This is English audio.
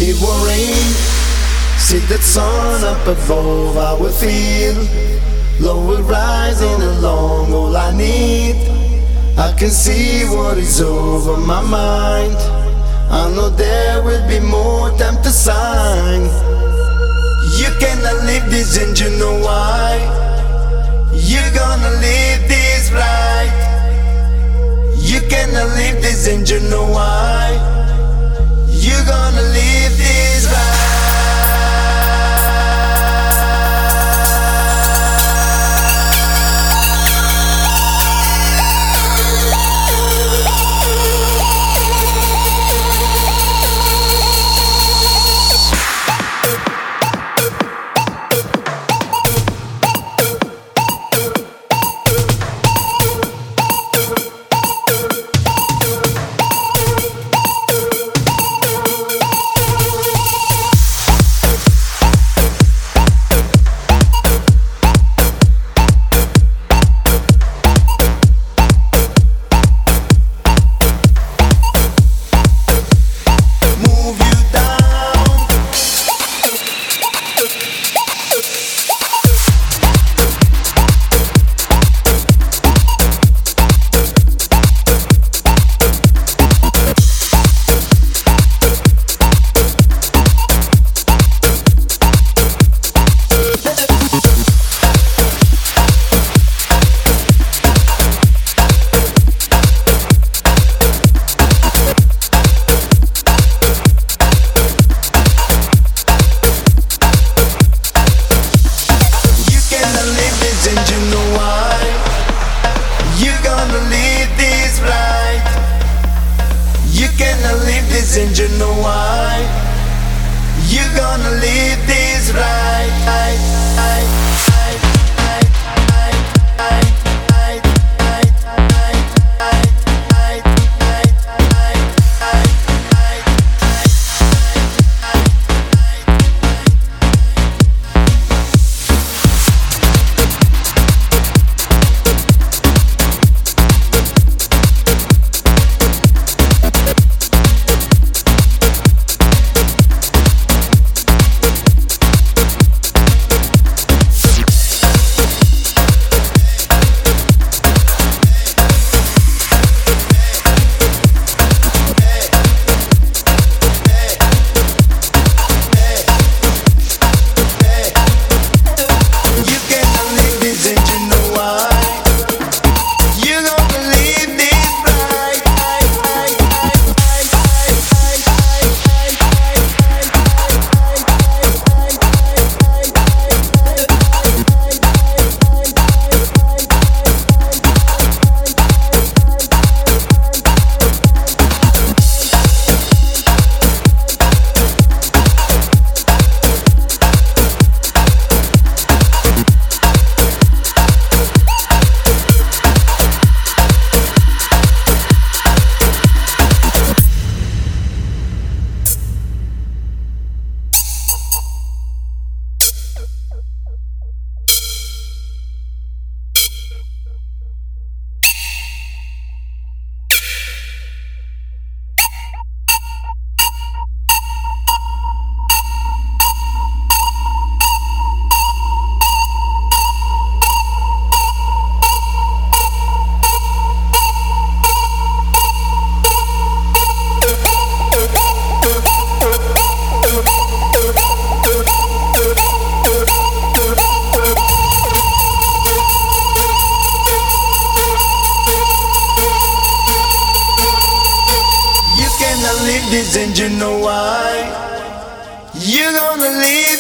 it will rain. See that sun up above, I will feel. Love will rising along, all I need. I can see what is over my mind. I know there will be more time to sign. You cannot leave this and you know why. You're gonna live this right. You cannot leave this and you know why. You're gonna live this right. And you know why. You're gonna live this right. And you know why. You're gonna leave